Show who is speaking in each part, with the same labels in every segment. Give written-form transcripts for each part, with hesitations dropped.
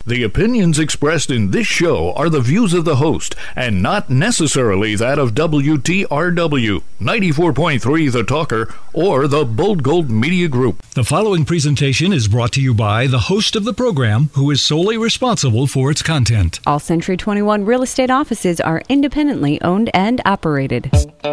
Speaker 1: The opinions expressed in this show are the views of the host and not necessarily that of WTRW, 94.3 The Talker, or the Bold Gold Media Group.
Speaker 2: The following presentation is brought to you by the host of the program, who is solely responsible for its content.
Speaker 3: All Century 21 real estate offices are independently owned and operated.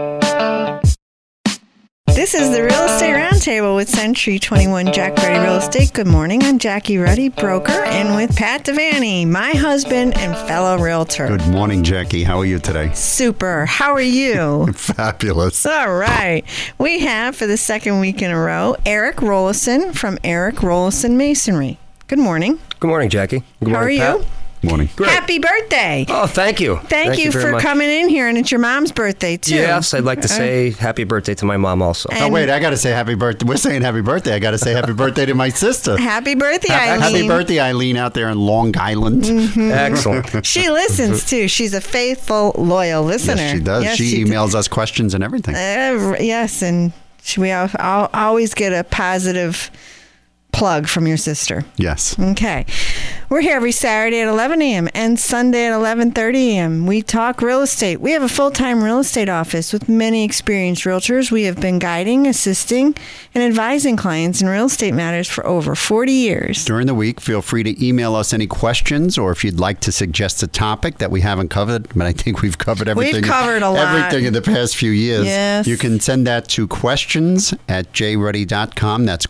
Speaker 4: This is the Real Estate Roundtable with Century 21 Jack Ruddy Real Estate. Good morning. I'm Jackie Ruddy, broker, and with Pat Devaney, my husband and fellow realtor.
Speaker 5: Good morning, Jackie. How are you today?
Speaker 4: Super. How are you?
Speaker 5: Fabulous.
Speaker 4: All right. We have, for the second week in a row, Eric Rollison from Eric Rollison Masonry. Good morning.
Speaker 6: Good morning, Jackie. Good morning,
Speaker 4: How are you?
Speaker 6: Pat.
Speaker 5: Morning.
Speaker 6: Great.
Speaker 4: Happy birthday.
Speaker 6: Oh, thank you.
Speaker 4: Thank you
Speaker 6: very
Speaker 4: for
Speaker 6: much.
Speaker 4: coming in here, and it's your mom's birthday, too.
Speaker 6: Yes, I'd like to say happy birthday to my mom also.
Speaker 4: And-
Speaker 5: Oh, wait, I got to say happy birthday. We're saying happy birthday. I got to say happy birthday to my sister.
Speaker 4: Happy birthday, Eileen.
Speaker 5: Happy birthday, Eileen, out there in Long Island.
Speaker 6: Excellent.
Speaker 4: She listens, too. She's a faithful, loyal listener.
Speaker 5: Yes, she does.
Speaker 4: Yes,
Speaker 5: she emails us questions and everything.
Speaker 4: Yes, and we always get a positive plug from your sister.
Speaker 5: Yes.
Speaker 4: Okay. We're here every Saturday at 11 a.m. and Sunday at 11:30 a.m. We talk real estate. We have a full-time real estate office with many experienced realtors. We have been guiding, assisting, and advising clients in real estate matters for over 40 years.
Speaker 5: During the week, feel free to email us any questions, or if you'd like to suggest a topic that we haven't covered, but I think we've covered everything.
Speaker 4: We've covered a lot.
Speaker 5: Everything in the past few years.
Speaker 4: Yes.
Speaker 5: You can send that to questions@jruddy.com. That's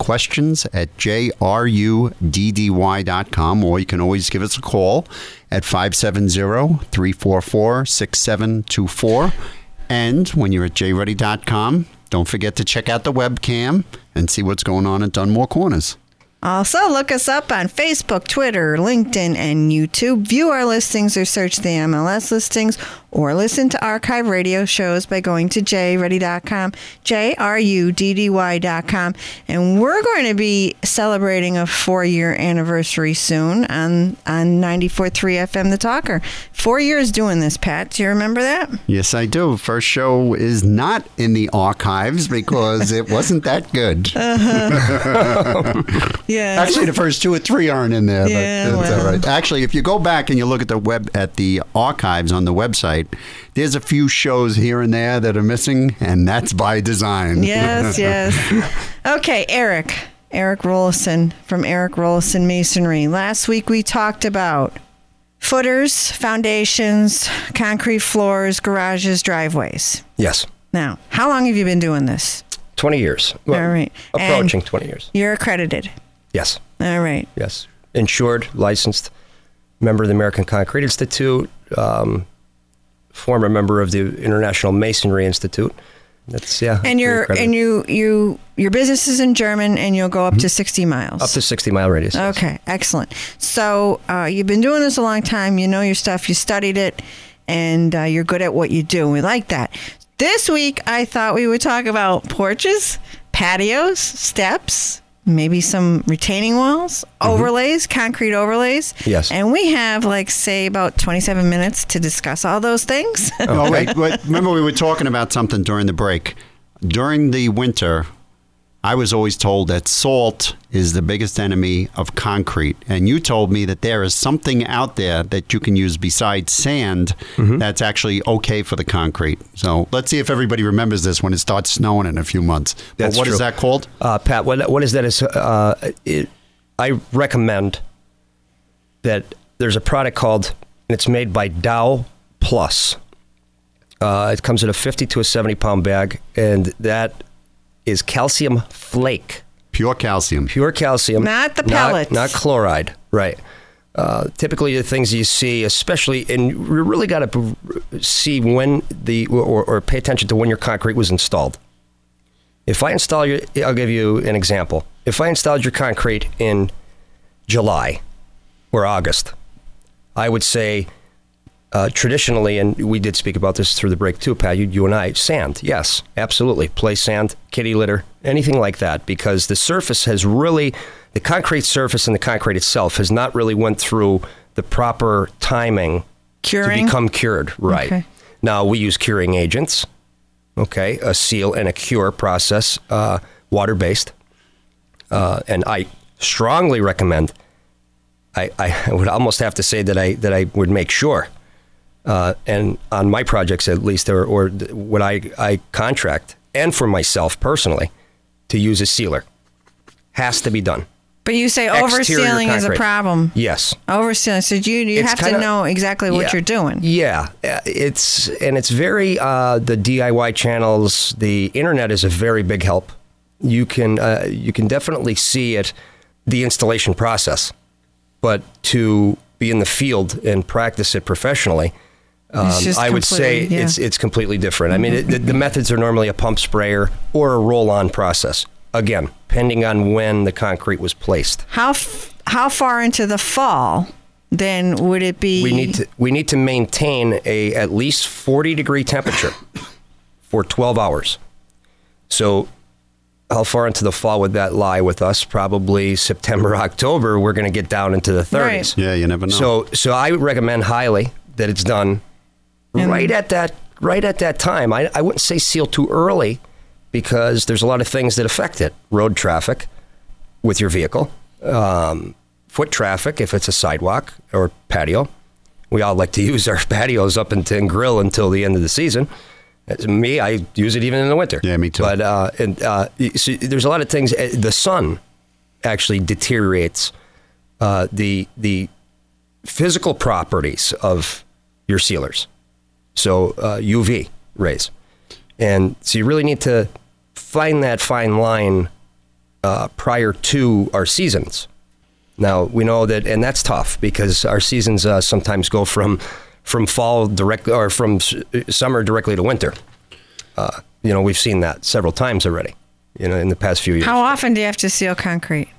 Speaker 5: questions@jruddy.com, or you can always give us a call at 570-344-6724. And when you're at jruddy.com, don't forget to check out the webcam and see what's going on at Dunmore Corners.
Speaker 4: Also, look us up on Facebook, Twitter, LinkedIn, and YouTube. View our listings or search the MLS listings, or listen to archive radio shows by going to jruddy.com, JRUDDY.com. And we're going to be celebrating a 4-year anniversary soon on 94.3 FM The Talker. 4 years doing this, Pat. Do you remember that?
Speaker 5: Yes, I do. First show is not in the archives because it wasn't that good.
Speaker 4: Yeah.
Speaker 5: Actually, the first 2 or 3 aren't in there,
Speaker 4: Yeah,
Speaker 5: but that's
Speaker 4: well.
Speaker 5: all right. Actually, if you go back and you look at the archives on the website, there's a few shows here and there that are missing, and that's by design.
Speaker 4: Yes, yes. Okay, Eric Rollison from Eric Rollison Masonry. Last week we talked about footers, foundations, concrete floors, garages, driveways.
Speaker 6: Yes.
Speaker 4: Now, how long have you been doing this?
Speaker 6: 20 years. Well,
Speaker 4: All right.
Speaker 6: Approaching
Speaker 4: And
Speaker 6: 20 years.
Speaker 4: You're accredited.
Speaker 6: Yes.
Speaker 4: All right.
Speaker 6: Yes. Insured, licensed, member of the American Concrete Institute, former member of the International Masonry Institute. That's, yeah.
Speaker 4: And your business is in German, and you'll go up to 60 miles.
Speaker 6: Up to 60-mile radius. yes.
Speaker 4: Okay, excellent. So you've been doing this a long time. You know your stuff. You studied it, and you're good at what you do. We like that. This week, I thought we would talk about porches, patios, steps, maybe some retaining walls, overlays, concrete overlays.
Speaker 6: Yes.
Speaker 4: And we have, say, about 27 minutes to discuss all those things.
Speaker 5: Oh, wait. Remember, we were talking about something during the break. During the winter, I was always told that salt is the biggest enemy of concrete. And you told me that there is something out there that you can use besides sand that's actually okay for the concrete. So let's see if everybody remembers this when it starts snowing in a few months.
Speaker 6: That's
Speaker 5: What
Speaker 6: true.
Speaker 5: is that called?
Speaker 6: Pat, what is that? I recommend that there's a product called, and it's made by Dow Plus. It comes in a 50 to a 70-pound bag, and that is calcium flake.
Speaker 5: Pure calcium.
Speaker 6: Pure calcium.
Speaker 4: Not the pellets.
Speaker 6: Not chloride. Right. Typically, the things you see, especially, and you really got to see when or pay attention to when your concrete was installed. If I install I'll give you an example. If I installed your concrete in July or August, I would say traditionally, and we did speak about this through the break too, Pat, you and I, sand. Yes, absolutely. Play sand, kitty litter, anything like that, because the surface has really, the concrete surface and the concrete itself has not really went through the proper timing
Speaker 4: Curing?
Speaker 6: to become cured. Right.
Speaker 4: Okay.
Speaker 6: Now, we use curing agents, okay, a seal and a cure process, water-based. And I strongly recommend I would almost have to say that I would make sure, and on my projects at least, or what I contract, and for myself personally, to use a sealer. Has to be done.
Speaker 4: But you say
Speaker 6: Exterior
Speaker 4: oversealing is a
Speaker 6: concrete.
Speaker 4: problem.
Speaker 6: Yes.
Speaker 4: Oversealing. So you
Speaker 6: It's
Speaker 4: have
Speaker 6: kinda-
Speaker 4: to know exactly what you're doing.
Speaker 6: Yeah. It's very, the DIY channels, the internet is a very big help. You can definitely see it, the installation process, but to be in the field and practice it professionally,
Speaker 4: It's just
Speaker 6: I would say
Speaker 4: completely- yeah.
Speaker 6: it's completely different. I mean, the methods are normally a pump sprayer or a roll-on process. Again, depending on when the concrete was placed.
Speaker 4: How far into the fall then would it be?
Speaker 6: We need to maintain a at least 40-degree temperature for 12 hours. So how far into the fall would that lie with us? Probably September, October, we're going to get down into the 30s.
Speaker 5: Yeah, you never know.
Speaker 6: So I would recommend highly that it's done right at that time. I wouldn't say seal too early, because there's a lot of things that affect it. Road traffic with your vehicle, foot traffic if it's a sidewalk or patio. We all like to use our patios up and grill until the end of the season. Me, I use it even in the winter.
Speaker 5: Yeah, me too.
Speaker 6: But so there's a lot of things. The sun actually deteriorates the physical properties of your sealers. So UV rays. And so you really need to find that fine line prior to our seasons. Now, we know that, and that's tough because our seasons sometimes go from fall directly, or from summer directly to winter. We've seen that several times already, in the past few years.
Speaker 4: How often do you have to seal concrete?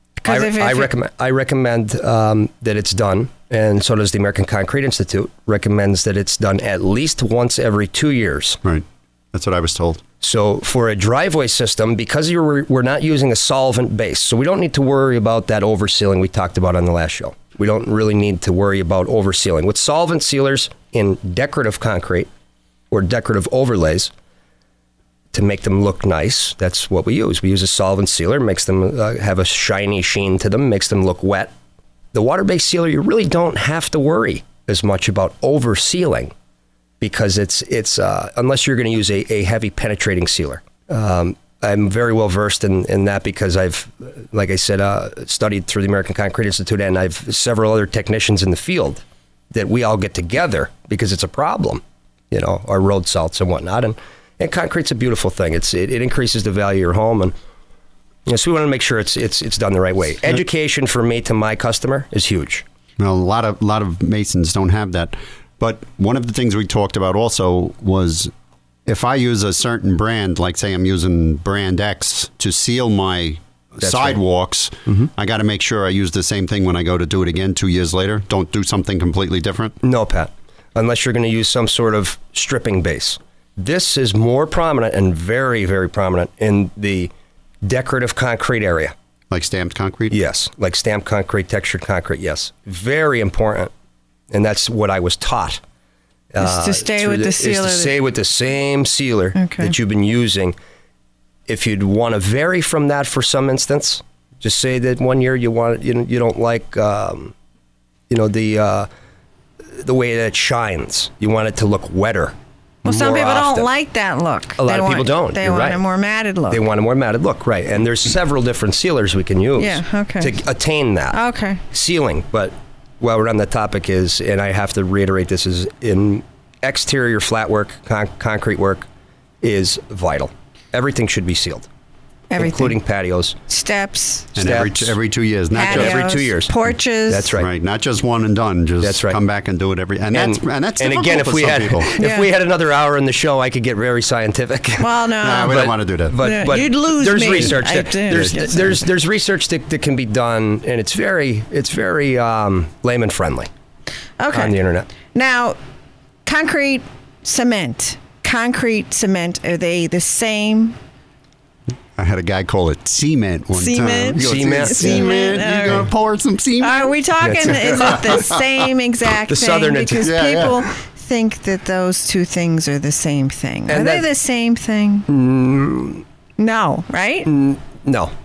Speaker 6: I recommend that it's done, and so does the American Concrete Institute, recommends that it's done at least once every 2 years.
Speaker 5: Right. That's what I was told.
Speaker 6: So for a driveway system, because we're not using a solvent base, so we don't need to worry about that oversealing we talked about on the last show. We don't really need to worry about oversealing. With solvent sealers in decorative concrete or decorative overlays, to make them look nice, that's what we use. We use a solvent sealer, makes them have a shiny sheen to them, makes them look wet. The water-based sealer, you really don't have to worry as much about oversealing, because it's unless you're going to use a heavy penetrating sealer. I'm very well versed in that because I've, like I said, studied through the American Concrete Institute, and I've several other technicians in the field that we all get together because it's a problem, our road salts and whatnot. And concrete's a beautiful thing. It increases the value of your home, and so we want to make sure it's done the right way. Education for me to my customer is huge.
Speaker 5: Well, a lot of masons don't have that. But one of the things we talked about also was, if I use a certain brand, like say I'm using brand X to seal my sidewalks,
Speaker 6: right. Mm-hmm.
Speaker 5: I got to make sure I use the same thing when I go to do it again 2 years later. Don't do something completely different.
Speaker 6: No, Pat, unless you're going to use some sort of stripping base. This is more prominent and very, very prominent in the decorative concrete area.
Speaker 5: Like stamped concrete?
Speaker 6: Yes, like stamped concrete, textured concrete, yes. Very important. And that's what I was taught.
Speaker 4: Is to stay with the sealer.
Speaker 6: Is to stay with the same sealer that you've been using. If you'd want to vary from that for some instance, just say that 1 year you don't like the way that it shines. You want it to look wetter.
Speaker 4: Well, some
Speaker 6: more
Speaker 4: people
Speaker 6: often.
Speaker 4: don't like that look.
Speaker 6: A lot of people don't.
Speaker 4: They
Speaker 6: You're
Speaker 4: want
Speaker 6: right.
Speaker 4: a more matted look.
Speaker 6: They want a more matted look, right? And there's several different sealers we can use to attain that sealing. But while we're on the topic and I have to reiterate this, is in exterior flat work, concrete work is vital. Everything should be sealed.
Speaker 4: Everything.
Speaker 6: Including patios.
Speaker 4: Steps.
Speaker 5: And every 2 years. Not
Speaker 4: patios,
Speaker 5: just
Speaker 6: every 2 years.
Speaker 4: Porches.
Speaker 6: That's right.
Speaker 5: Right. Not just one and done. Just
Speaker 6: that's right.
Speaker 5: Come back and do it every. And that's difficult
Speaker 6: again,
Speaker 5: for some people.
Speaker 6: if we had another hour in the show, I could get very scientific.
Speaker 4: Well, no.
Speaker 5: We don't want to do that.
Speaker 6: But
Speaker 4: you'd lose
Speaker 6: there's
Speaker 4: me.
Speaker 6: research. There's research that can be done, and it's very layman friendly.
Speaker 4: Okay.
Speaker 6: On the internet.
Speaker 4: Now, concrete, cement, are they the same?
Speaker 5: I had a guy call it cement one time.
Speaker 4: Cement.
Speaker 5: You're going to pour some cement?
Speaker 4: Are we talking, is it the same exact
Speaker 6: the
Speaker 4: thing?
Speaker 6: Southern
Speaker 4: Because people think that those two things are the same thing. Are they the same thing? No, right?
Speaker 6: No.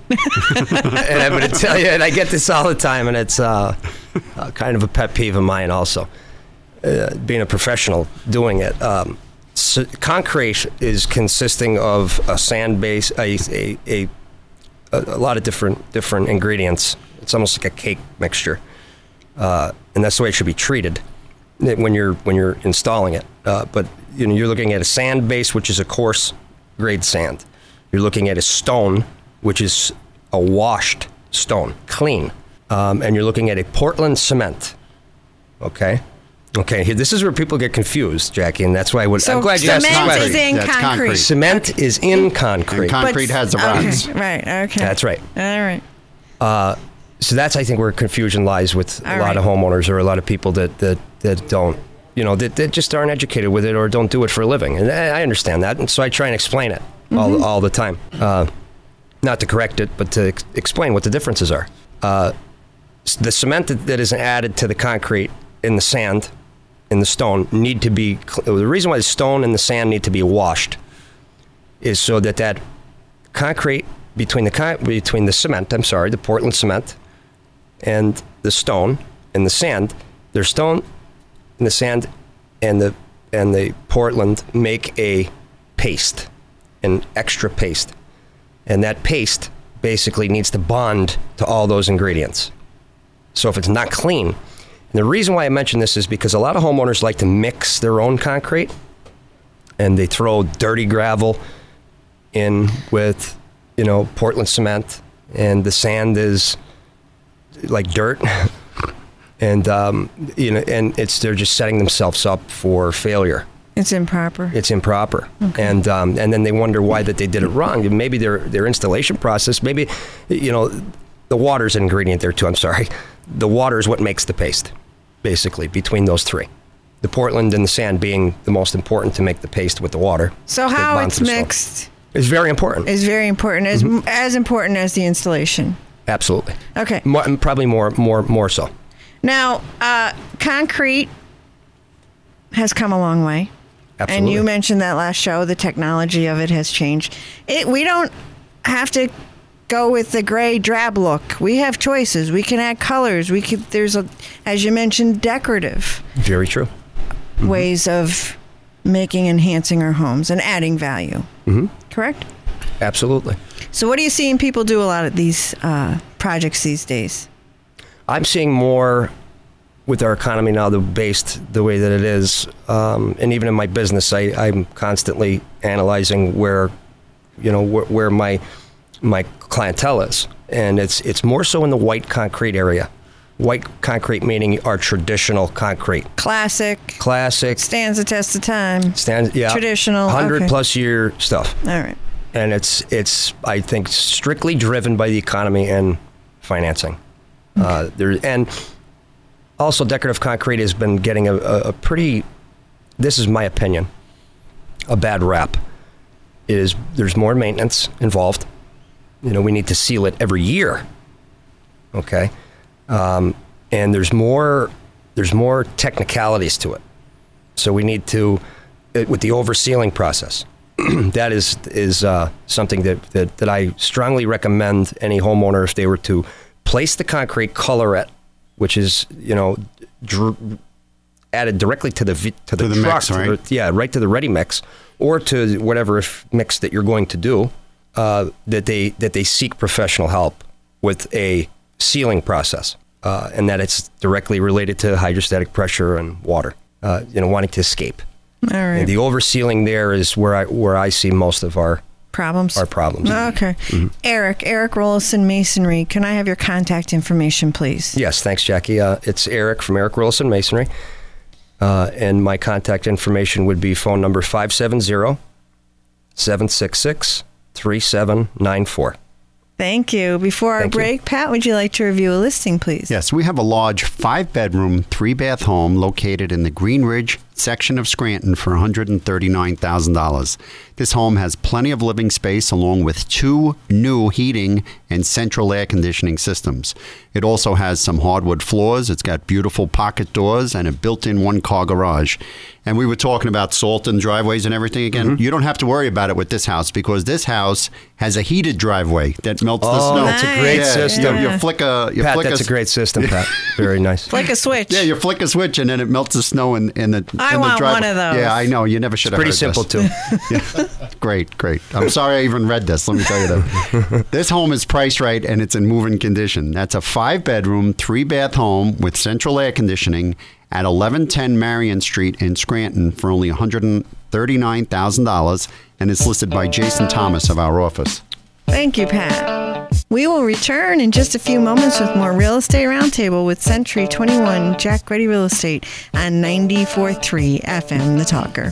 Speaker 6: And I'm going to tell you, and I get this all the time, and it's kind of a pet peeve of mine also, being a professional doing it. So concrete is consisting of a sand base, a lot of different ingredients. It's almost like a cake mixture, and that's the way it should be treated when you're installing it. But you're looking at a sand base, which is a coarse grade sand. You're looking at a stone, which is a washed stone, clean, and you're looking at a Portland cement. Okay. This is where people get confused, Jackie, and that's why I'm glad you asked the
Speaker 4: cement
Speaker 6: question.
Speaker 4: is in concrete.
Speaker 6: Cement is in concrete.
Speaker 5: And concrete has the rods.
Speaker 4: Okay, right. Okay.
Speaker 6: That's right.
Speaker 4: All right.
Speaker 6: So that's, I think, where confusion lies with a lot of homeowners or a lot of people that don't, that just aren't educated with it or don't do it for a living. And I understand that, and so I try and explain it all the time. Not to correct it, but to explain what the differences are. The cement that is added to the concrete in the sand, in the stone, need to be. The reason why the stone and the sand need to be washed is so that concrete between the cement, the Portland cement, and the stone and the sand, there's stone and the sand and the Portland make a paste, an extra paste. And that paste basically needs to bond to all those ingredients. So if it's not clean, and the reason why I mention this is because a lot of homeowners like to mix their own concrete, and they throw dirty gravel in with, Portland cement, and the sand is like dirt, and they're just setting themselves up for failure.
Speaker 4: It's improper.
Speaker 6: Okay. And then they wonder why that they did it wrong. And maybe their installation process, maybe, the water's an ingredient there too. I'm sorry. The water is what makes the paste, basically, between those three. The Portland and the sand being the most important to make the paste with the water.
Speaker 4: So how it's mixed
Speaker 6: is very important.
Speaker 4: As important as the installation.
Speaker 6: Absolutely.
Speaker 4: Okay.
Speaker 6: Probably more so.
Speaker 4: Now, concrete has come a long way.
Speaker 6: Absolutely.
Speaker 4: And you mentioned that last show, the technology of it has changed. We don't have to go with the gray drab look. We have choices. We can add colors. There's as you mentioned, decorative.
Speaker 6: Very true.
Speaker 4: Ways of enhancing our homes and adding value. Mm-hmm. Correct?
Speaker 6: Absolutely.
Speaker 4: So what are you seeing people do a lot of these projects these days?
Speaker 6: I'm seeing more with our economy now, based the way that it is, and even in my business, I'm constantly analyzing where my clientele is, and it's more so in the white concrete area. White concrete meaning our traditional concrete.
Speaker 4: Classic. Stands the test of time. Traditional.
Speaker 6: 100+ year stuff.
Speaker 4: All right.
Speaker 6: And it's I think strictly driven by the economy and financing. And also, decorative concrete has been getting a pretty, this is my opinion, a bad rap. There's more maintenance involved. We need to seal it every year. Okay. And there's more technicalities to it. So we need to, with the oversealing process, that is something that I strongly recommend any homeowner, if they were to place the concrete, color it, which is, added directly to the truck,
Speaker 5: mix, right?
Speaker 6: Right to the ready mix, or to whatever mix that you're going to do. That they seek professional help with a sealing process, and that it's directly related to hydrostatic pressure and water, wanting to escape.
Speaker 4: All right.
Speaker 6: And the oversealing there is where I see most of our
Speaker 4: problems.
Speaker 6: Okay.
Speaker 4: Mm-hmm. Eric Rollison Masonry. Can I have your contact information, please?
Speaker 6: Yes, thanks, Jackie. It's Eric from Eric Rollison Masonry. And my contact information would be phone number 570-766-3794.
Speaker 4: Thank you. Before our break, Pat, would you like to review a listing, please?
Speaker 5: Yes, we have a large 5-bedroom, 3-bath home located in the Green Ridge section of Scranton for $139,000. This home has plenty of living space along with 2 new heating and central air conditioning systems. It also has some hardwood floors. It's got beautiful pocket doors and a built-in 1-car garage. And we were talking about salt in driveways and everything again. You don't have to worry about it with this house because this house has a heated driveway that melts the snow.
Speaker 6: That's a great system.
Speaker 5: You flick a...
Speaker 6: Pat, that's a great system, Pat. Very nice.
Speaker 4: Flick a switch.
Speaker 5: Yeah, you flick a switch and then it melts the snow in the
Speaker 4: I
Speaker 5: in
Speaker 4: want
Speaker 5: the driveway.
Speaker 4: one of those.
Speaker 5: Yeah, I know. You never should have
Speaker 6: Pretty
Speaker 5: heard
Speaker 6: simple,
Speaker 5: this.
Speaker 6: too.
Speaker 5: Great. I'm sorry I even read this. Let me tell you that. This home is priced right and it's in move-in condition. That's a 5-bedroom, 3-bath home with central air conditioning at 1110 Marion Street in Scranton for only $139,000, and it's listed by Jason Thomas of our office.
Speaker 4: Thank you, Pat. We will return in just a few moments with more Real Estate Roundtable with Century 21 Jack Ready Real Estate on 94.3 FM The Talker.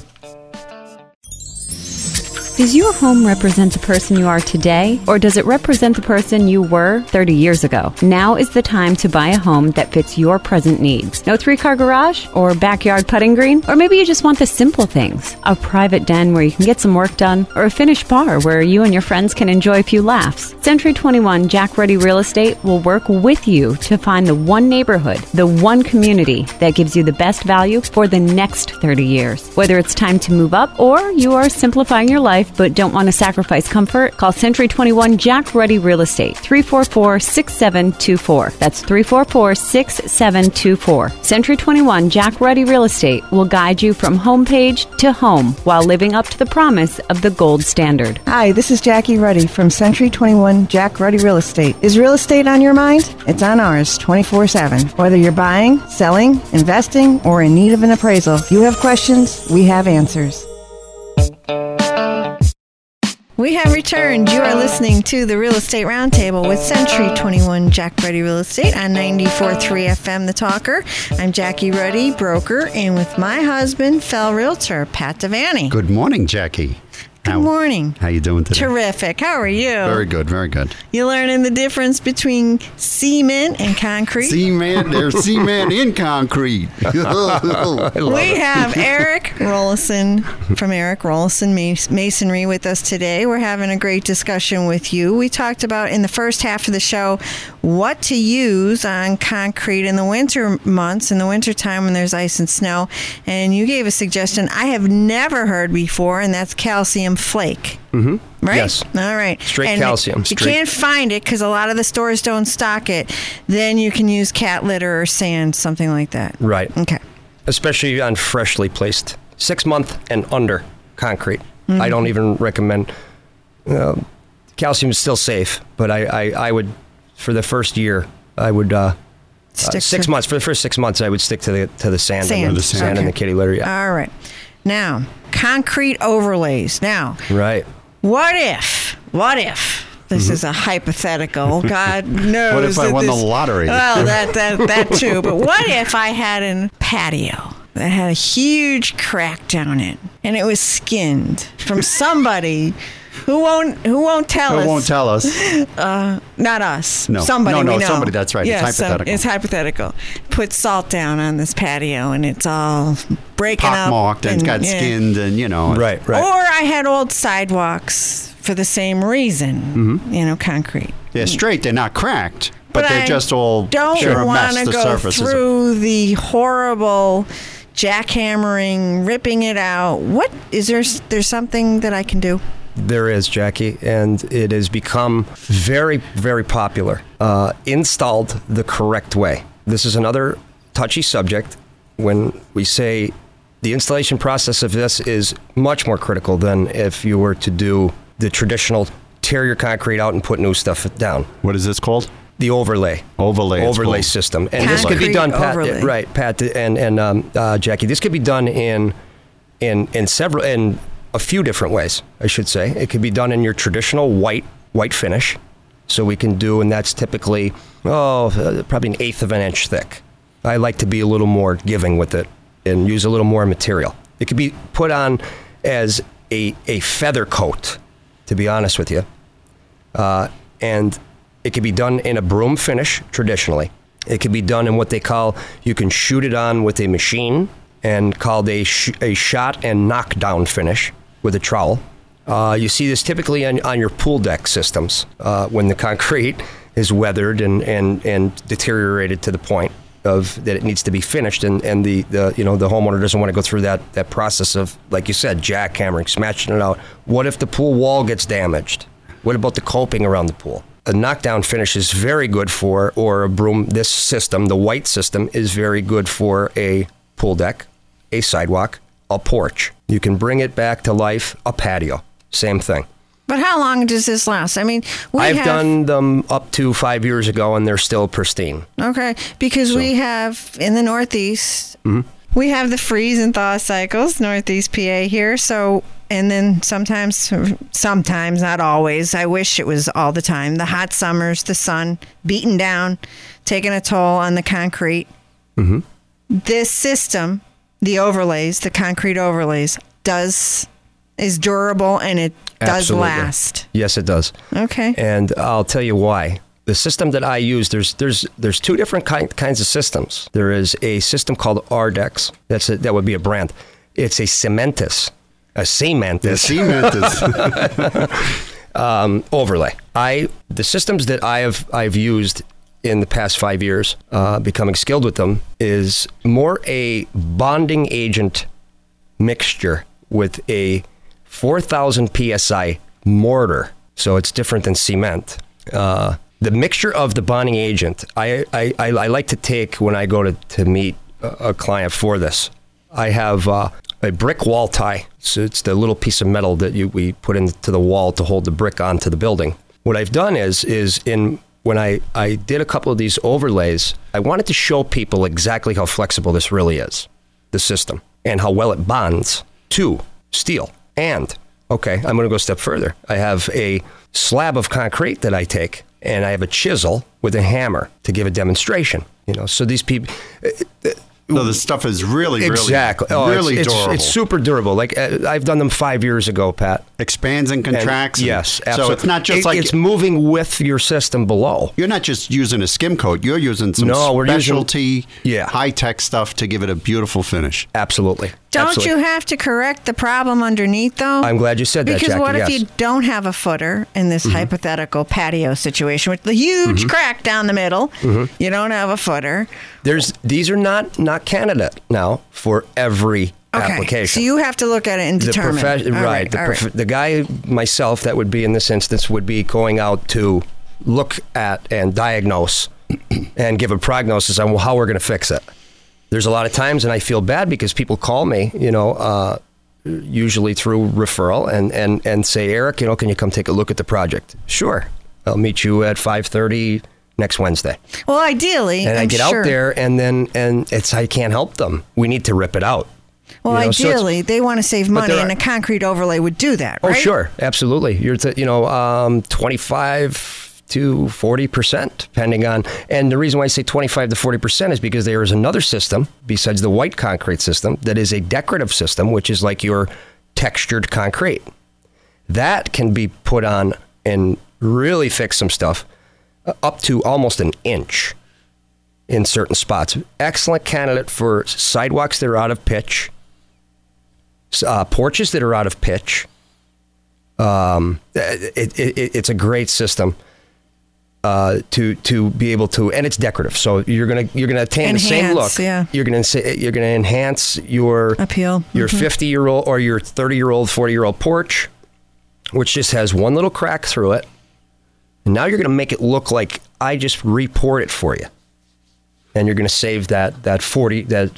Speaker 3: Does your home represent the person you are today, or does it represent the person you were 30 years ago? Now is the time to buy a home that fits your present needs. No 3-car garage or backyard putting green? Or maybe you just want the simple things. A private den where you can get some work done, or a finished bar where you and your friends can enjoy a few laughs. Century 21 Jack Ready Real Estate will work with you to find the one neighborhood, the one community that gives you the best value for the next 30 years. Whether it's time to move up or you are simplifying your life but don't want to sacrifice comfort, call Century 21 Jack Ready Real Estate, 344-6724. That's 344-6724. Century 21 Jack Ready Real Estate will guide you from homepage to home while living up to the promise of the gold standard.
Speaker 4: Hi, this is Jackie Ruddy from Century 21 Jack Ruddy Real Estate. Is real estate on your mind? It's on ours 24/7. Whether you're buying, selling, investing, or in need of an appraisal, if you have questions, we have answers. We have returned. You are listening to the Real Estate Roundtable with Century 21 Jack Ruddy Real Estate on 94.3 FM The Talker. I'm Jackie Ruddy, broker, and with my husband, Fell Realtor, Pat Devaney.
Speaker 5: Good morning, Jackie.
Speaker 4: Good morning.
Speaker 5: How you doing today?
Speaker 4: Terrific. How are you?
Speaker 5: Very good, very good.
Speaker 4: You learning the difference between cement and concrete?
Speaker 5: Cement, there's cement in concrete.
Speaker 4: We have Eric Rollison from Eric Rollison Masonry with us today. We're having a great discussion with you. We talked about in the first half of the show what to use on concrete in the winter months, in the winter time when there's ice and snow. And you gave a suggestion I have never heard before, and that's calcium flake.
Speaker 6: Mm-hmm.
Speaker 4: Right?
Speaker 6: Yes.
Speaker 4: All right.
Speaker 6: Straight calcium.
Speaker 4: If you can't find it because a lot of the stores don't stock it, then you can use cat litter or sand, something like that.
Speaker 6: Right.
Speaker 4: Okay.
Speaker 6: Especially on freshly placed 6-month and under concrete. Mm-hmm. I don't even recommend. Calcium is still safe, but I would, for the first year, I would 6 months. For the first 6 months, I would stick to the sand.
Speaker 4: Sand.
Speaker 6: Sand and the kitty litter. Yeah.
Speaker 4: All right. Now, concrete overlays. Now,
Speaker 6: right.
Speaker 4: What if this is a hypothetical? God knows.
Speaker 5: What if I won the lottery?
Speaker 4: Well, that too. But what if I had a patio that had a huge crack down it, and it was skinned from somebody who won't tell us?
Speaker 5: Who won't tell us?
Speaker 4: Not us.
Speaker 5: No.
Speaker 4: Somebody we know.
Speaker 5: Somebody. That's right.
Speaker 4: Yeah,
Speaker 5: it's hypothetical.
Speaker 4: It's hypothetical. Put salt down on this patio, and it's all breaking up.
Speaker 5: Pockmarked and got skinned, and
Speaker 6: Right.
Speaker 4: Or I had old sidewalks for the same reason. Mm-hmm. Concrete.
Speaker 5: They're straight. They're not cracked, but they're just all
Speaker 4: don't want to go through the horrible jackhammering, ripping it out. What is there's something that I can do?
Speaker 6: There is, Jackie, and it has become very, very popular. Installed the correct way. This is another touchy subject when we say the installation process of this is much more critical than if you were to do the traditional tear your concrete out and put new stuff down.
Speaker 5: What is this called?
Speaker 6: The overlay system. And this could be done, Pat, right, Pat and Jackie, this could be done in a few different ways, I should say. It could be done in your traditional white finish. So we can do, and that's typically, probably 1/8 of an inch thick. I like to be a little more giving with it and use a little more material. It could be put on as a feather coat, to be honest with you. And it could be done in a broom finish, traditionally. It could be done in what they call, you can shoot it on with a machine, and called a shot and knockdown finish with a trowel. You see this typically on your pool deck systems when the concrete is weathered and deteriorated to the point of that it needs to be finished, and the homeowner doesn't want to go through that process of, like you said, jackhammering, smashing it out. What if the pool wall gets damaged? What about the coping around the pool? A knockdown finish is very good for, or a broom. This system, the white system, is very good for a pool deck, a sidewalk, a porch. You can bring it back to life. A patio, same thing.
Speaker 4: But how long does this last? I mean,
Speaker 6: I've done them up to 5 years ago, and they're still pristine.
Speaker 4: Okay, because we have in the Northeast, we have the freeze and thaw cycles, Northeast PA here. So, and then sometimes, not always. I wish it was all the time. The hot summers, the sun beating down, taking a toll on the concrete. Mm-hmm. This system, the overlays, the concrete overlays, is durable, and it does last.
Speaker 6: Yes, it does.
Speaker 4: Okay.
Speaker 6: And I'll tell you why. The system that I use, there's two different kinds of systems. There is a system called Ardex. That would be a brand. It's a Cementis. Overlay. The systems that I've used in the past 5 years, becoming skilled with them, is more a bonding agent mixture with a 4,000 PSI mortar. So it's different than cement. The mixture of the bonding agent, I like to take when I go to meet a client for this. I have a brick wall tie. So it's the little piece of metal that we put into the wall to hold the brick onto the building. What I've done is when I did a couple of these overlays, I wanted to show people exactly how flexible this really is, the system, and how well it bonds to steel. And, okay, I'm going to go a step further. I have a slab of concrete that I take, and I have a chisel with a hammer to give a demonstration. So these people...
Speaker 5: No, the stuff is really
Speaker 6: durable. It's super durable. Like I've done them 5 years ago, Pat.
Speaker 5: Expands and contracts.
Speaker 6: Yes, absolutely.
Speaker 5: So it's not just like...
Speaker 6: It's moving with your system below.
Speaker 5: You're not just using a skim coat. You're using some specialty, high-tech stuff to give it a beautiful finish.
Speaker 6: Absolutely.
Speaker 4: Don't you have to correct the problem underneath, though?
Speaker 6: I'm glad you said that, Jackie.
Speaker 4: Because what if you don't have a footer in this hypothetical patio situation with the huge crack down the middle? You don't have a footer.
Speaker 6: These are not candidate now for every application.
Speaker 4: So you have to look at it and determine.
Speaker 6: The guy, myself, that would be in this instance, would be going out to look at and diagnose and give a prognosis on how we're going to fix it. There's a lot of times, and I feel bad because people call me, usually through referral, and say, Eric, can you come take a look at the project? Sure. I'll meet you at 5:30 next Wednesday.
Speaker 4: Well, ideally,
Speaker 6: and I get out there, and I can't help them. We need to rip it out.
Speaker 4: Well, ideally, they want to save money, and a concrete overlay would do that, right?
Speaker 6: Oh, sure, absolutely. You're 25 to 40%, depending on. And the reason why I say 25 to 40% is because there is another system besides the white concrete system that is a decorative system, which is like your textured concrete. That can be put on and really fix some stuff up to almost an inch in certain spots. Excellent candidate for sidewalks that are out of pitch, porches that are out of pitch. It's a great system to be able to, and it's decorative. So you're gonna attain the same look.
Speaker 4: Yeah.
Speaker 6: You're gonna enhance your
Speaker 4: appeal,
Speaker 6: your 50-year-old or your 30-year-old, 40-year-old porch, which just has one little crack through it. And now you're going to make it look like I just report it for you. And you're going to save that 30, 25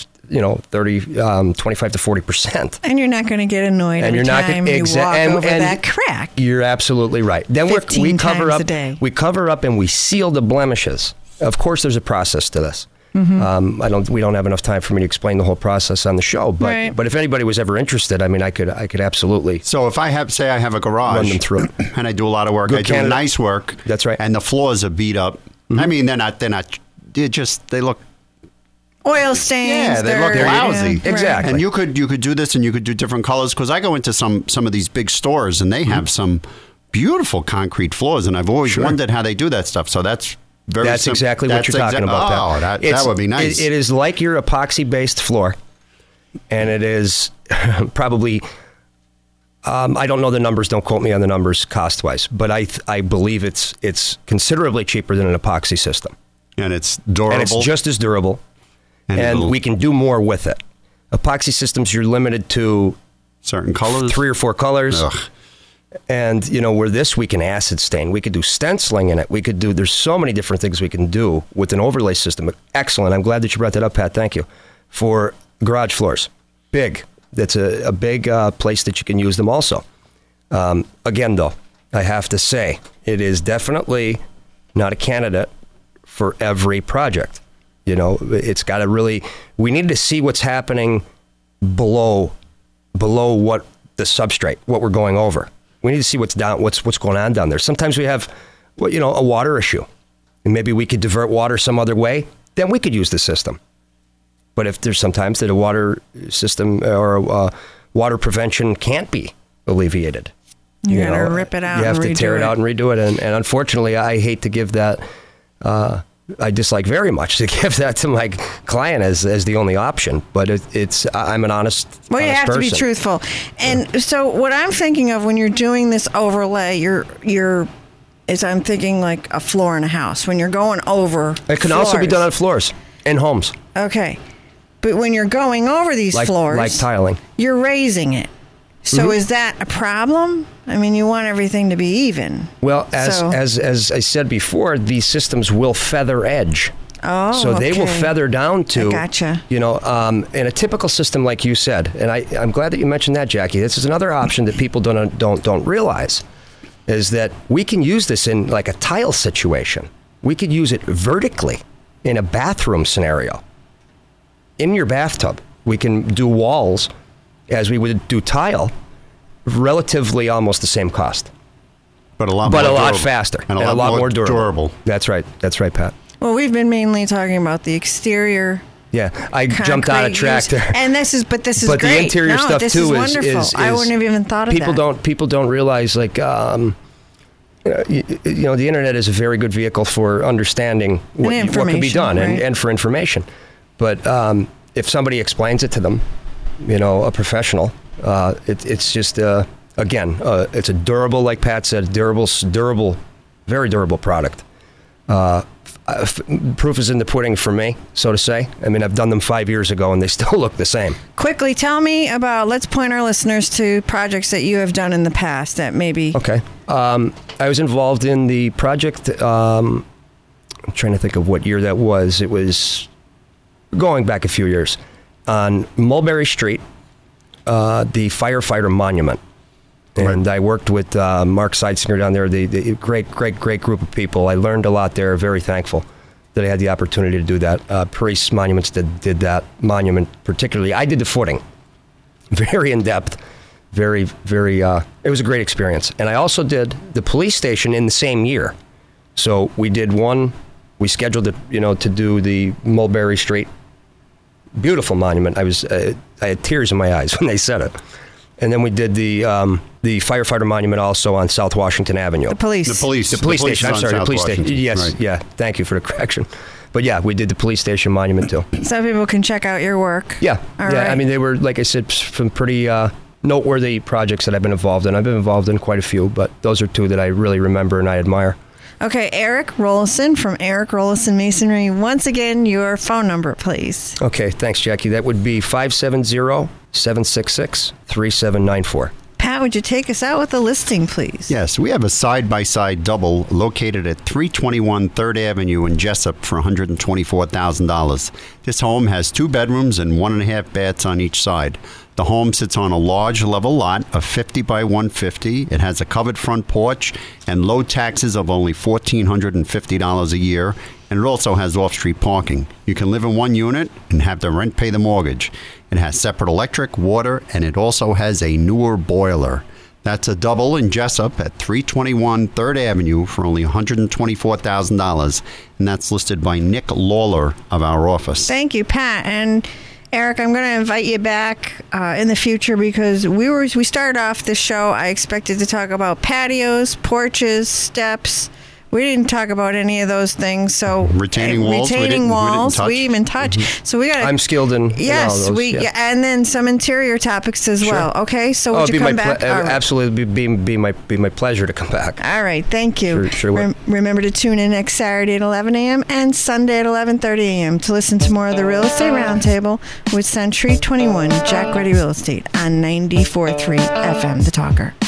Speaker 6: to 40%.
Speaker 4: And you're not going to get annoyed every time you walk over that crack.
Speaker 6: You're absolutely right. Then we cover up and we seal the blemishes. Of course, there's a process to this. We don't have enough time for me to explain the whole process on the show, but if anybody was ever interested, I could absolutely.
Speaker 5: So if I have a garage,
Speaker 6: run them through,
Speaker 5: and I do a lot of work, I do nice work.
Speaker 6: That's right.
Speaker 5: And the floors are beat up. I mean, they're not. They look
Speaker 4: oil stains.
Speaker 5: Yeah, they look lousy.
Speaker 6: Yeah, exactly.
Speaker 5: And you could do this, and you could do different colors. Because I go into some of these big stores, and they have some beautiful concrete floors, and I've always wondered how they do that stuff. So that's.
Speaker 6: Exactly what you're talking about.
Speaker 5: That would be nice.
Speaker 6: It is like your epoxy-based floor. and it is probably. I don't know the numbers. Don't quote me on the numbers cost-wise, but I believe it's considerably cheaper than an epoxy system.
Speaker 5: And it's durable.
Speaker 6: And it's just as durable, and we can do more with it. Epoxy systems, you're limited to
Speaker 5: certain colors,
Speaker 6: 3 or 4 colors.
Speaker 5: Ugh.
Speaker 6: And, where we can acid stain. We could do stenciling in it. There's so many different things we can do with an overlay system. Excellent. I'm glad that you brought that up, Pat. Thank you. For garage floors. Big. That's a big place that you can use them also. Again, though, I have to say, it is definitely not a candidate for every project. It's got to really, we need to see what's happening below what the substrate, what we're going over. We need to see what's going on down there. Sometimes we have, a water issue, and maybe we could divert water some other way. Then we could use the system. But if there's sometimes that a water system or water prevention can't be alleviated,
Speaker 4: you gotta rip it out.
Speaker 6: You have to tear it out and redo it. And unfortunately, I hate to give that. I dislike very much to give that to my client as the only option. But I'm an honest.
Speaker 4: Well, you have to be truthful. And so what I'm thinking of when you're doing this overlay, I'm thinking like a floor in a house. When you're going over,
Speaker 6: it can also be done on floors in homes.
Speaker 4: Okay. But when you're going over these floors,
Speaker 6: like tiling, you're
Speaker 4: raising it. So is that a problem? I mean, you want everything to be even.
Speaker 6: Well, as I said before, these systems will feather edge.
Speaker 4: Oh,
Speaker 6: so they will feather down to.
Speaker 4: I gotcha.
Speaker 6: In a typical system, like you said, and I'm glad that you mentioned that, Jackie. This is another option that people don't realize, is that we can use this in like a tile situation. We could use it vertically in a bathroom scenario. In your bathtub, we can do walls as we would do tile, relatively almost the same cost.
Speaker 5: But a lot
Speaker 6: faster. And a lot more durable. That's right, Pat.
Speaker 4: Well, we've been mainly talking about the exterior.
Speaker 6: Yeah, I jumped on a track there.
Speaker 4: And this is great.
Speaker 6: But the interior stuff
Speaker 4: this
Speaker 6: too
Speaker 4: is wonderful. I wouldn't have even thought of that.
Speaker 6: People don't realize, like, the internet is a very good vehicle for understanding what can be done, right? and for information. But if somebody explains it to them, a professional, it's just, again, it's a durable, like Pat said, durable, very durable product. Proof is in the pudding for me, so to say. I mean, I've done them 5 years ago, and they still look the same.
Speaker 4: Quickly, tell me let's point our listeners to projects that you have done in the past that maybe...
Speaker 6: Okay. I was involved in the project, I'm trying to think of what year that was. It was going back a few years. On Mulberry Street, the firefighter monument. And I worked with Mark Seitzinger down there, the great group of people. I learned a lot there, very thankful that I had the opportunity to do that. Priest Monuments did that monument particularly. I did the footing, very in-depth, very, very, it was a great experience. And I also did the police station in the same year. So we scheduled it, to do the Mulberry Street. Beautiful monument. I had tears in my eyes when they said it. And then we did the firefighter monument also on South Washington Avenue.
Speaker 4: The police
Speaker 6: station. I'm sorry, the police station. Yes, right. Yeah. Thank you for the correction. But yeah, we did the police station monument too.
Speaker 4: So people can check out your work.
Speaker 6: Yeah. All right. I mean, they were, like I said, some pretty noteworthy projects that I've been involved in. I've been involved in quite a few, but those are two that I really remember and I admire.
Speaker 4: Okay, Eric Rollison from Eric Rollison Masonry. Once again, your phone number, please.
Speaker 6: Okay, thanks, Jackie. That would be 570-766-3794.
Speaker 4: Pat, would you take us out with a listing, please?
Speaker 5: Yes, we have a side-by-side double located at 321 3rd Avenue in Jessup for $124,000. This home has 2 bedrooms and 1.5 baths on each side. The home sits on a large level lot of 50 by 150. It has a covered front porch and low taxes of only $1,450 a year, and it also has off-street parking. You can live in one unit and have the rent pay the mortgage. It has separate electric, water, and it also has a newer boiler. That's a double in Jessup at 321 3rd Avenue for only $124,000, and that's listed by Nick Lawler of our office.
Speaker 4: Thank you, Pat. And Eric, I'm going to invite you back in the future because we started off this show. I expected to talk about patios, porches, steps. We didn't talk about any of those things. So
Speaker 5: Retaining walls, we
Speaker 4: retaining
Speaker 5: didn't
Speaker 4: walls,
Speaker 5: touch.
Speaker 4: we even touch. So we got.
Speaker 6: I'm skilled in
Speaker 4: Yes,
Speaker 6: all those,
Speaker 4: yeah, and then some interior topics as well. Okay, so would you come back? All right.
Speaker 6: Absolutely, be my pleasure to come back.
Speaker 4: All right, thank you.
Speaker 6: Sure will.
Speaker 4: Remember to tune in next Saturday at 11 a.m. and Sunday at 11:30 a.m. to listen to more of the Real Estate Roundtable with Century 21 Jack Ready Real Estate on 94.3 FM, The Talker.